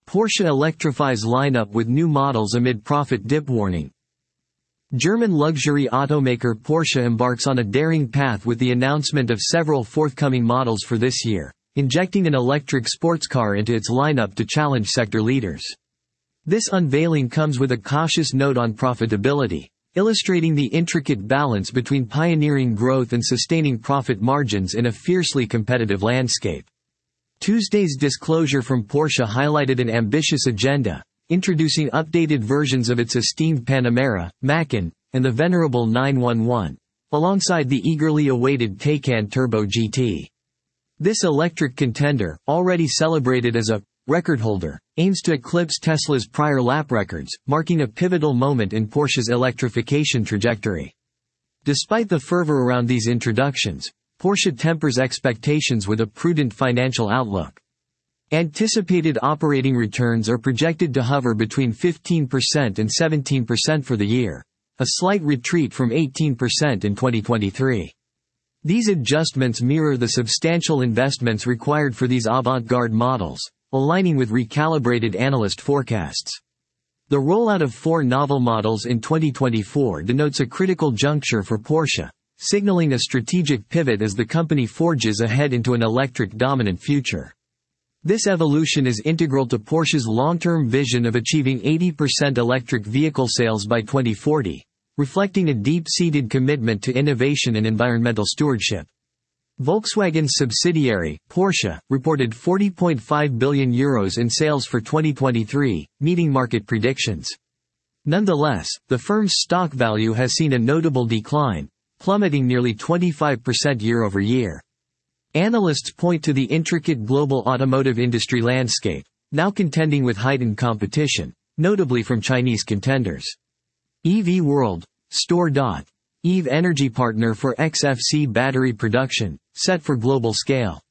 Porsche electrifies lineup with new models amid profit dip warning. German luxury automaker Porsche embarks on a daring path with the announcement of several forthcoming models for this year, injecting an electric sports car into its lineup to challenge sector leaders. This unveiling comes with a cautious note on profitability, illustrating the intricate balance between pioneering growth and sustaining profit margins in a fiercely competitive landscape. Tuesday's disclosure from Porsche highlighted an ambitious agenda, introducing updated versions of its esteemed Panamera, Macan, and the venerable 911, alongside the eagerly awaited Taycan Turbo GT. This electric contender, already celebrated as a record holder, aims to eclipse Tesla's prior lap records, marking a pivotal moment in Porsche's electrification trajectory. Despite the fervor around these introductions, Porsche tempers expectations with a prudent financial outlook. Anticipated operating returns are projected to hover between 15% and 17% for the year, a slight retreat from 18% in 2023. These adjustments mirror the substantial investments required for these avant-garde models, aligning with recalibrated analyst forecasts. The rollout of 4 novel models in 2024 denotes a critical juncture for Porsche, signaling a strategic pivot as the company forges ahead into an electric-dominant future. This evolution is integral to Porsche's long-term vision of achieving 80% electric vehicle sales by 2040, reflecting a deep-seated commitment to innovation and environmental stewardship. Volkswagen's subsidiary, Porsche, reported €40.5 billion in sales for 2023, meeting market predictions. Nonetheless, the firm's stock value has seen a notable decline, plummeting nearly 25% year-over-year. Analysts point to the intricate global automotive industry landscape, now contending with heightened competition, notably from Chinese contenders. EV World, Store. EV energy partner for XFC battery production, set for global scale.